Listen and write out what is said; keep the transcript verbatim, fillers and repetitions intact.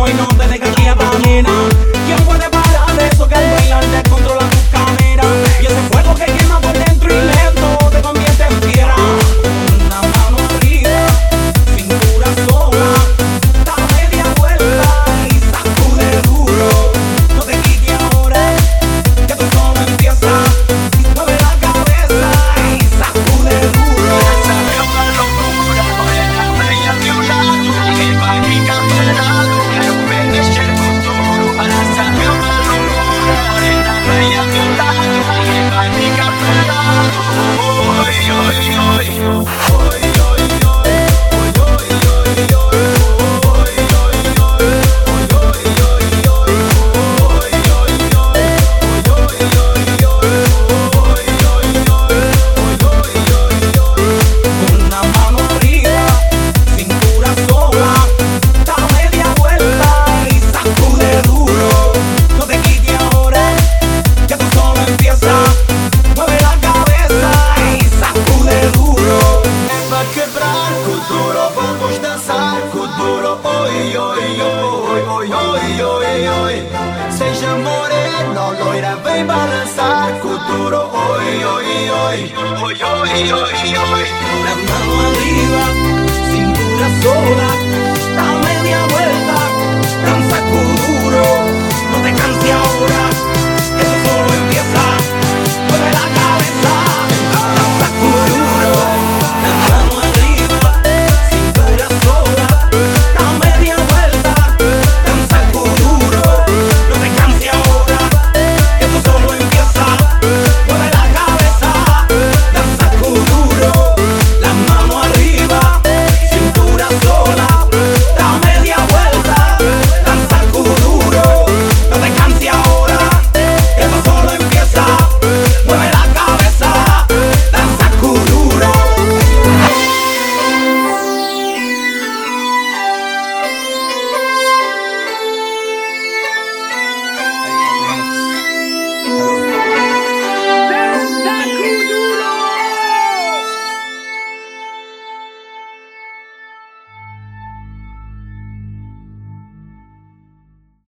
y no te dejes quieta, nena. ¿Quién puede parar eso que al bailar te controla tus caderas? Y ese fuego que quema por dentro y lento te convierte en fiera. Con una mano arriba, cintura sola, da media vuelta y sacude duro. No te quites ahora, que tú solo empiezas. Mueve la cabeza y sacude duro. Sabe una locura, morena bella a meu lado, que vai ficar parado. Quero ver mexer com tudo. Para saber uma loucura, morena bella a meu lado, que vai ficar parado. Oi, oi, oi, oi, oi, oi, oi, oi, oi, Con una mano arriba, cintura sola, da media vuelta y sacude duro. No te quites ahora, que tú solo empiezas. Mueve la cabeza y sacude duro. é pra quebrar com duro, vamos dançar com duro. Oi, oi, oi, oi, oi, oi, oi. Seja morena ou loira, vem balançar com duro. Oi, oi, oi, oi, oi, oi, oi. La mano arriba, cintura sola,